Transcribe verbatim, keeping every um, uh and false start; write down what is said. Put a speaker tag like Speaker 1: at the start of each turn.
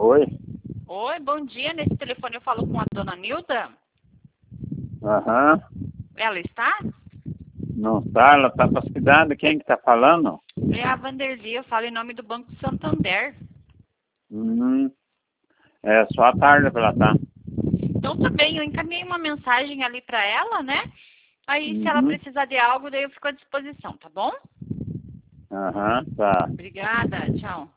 Speaker 1: Oi.
Speaker 2: Oi, bom dia. Nesse telefone eu falo com a dona Nilda.
Speaker 1: Aham.
Speaker 2: Ela está?
Speaker 1: Não tá, ela tá pra cidade. Quem que tá falando?
Speaker 2: É a Vanderly, eu falo em nome do Banco Santander.
Speaker 1: Hum. É só à tarde pra ela tá.
Speaker 2: Então tá bem, eu encaminhei uma mensagem ali pra ela, né? Aí se ela
Speaker 1: Uhum.
Speaker 2: precisar de algo, daí eu fico à disposição, tá bom?
Speaker 1: Aham, tá.
Speaker 2: Obrigada, tchau.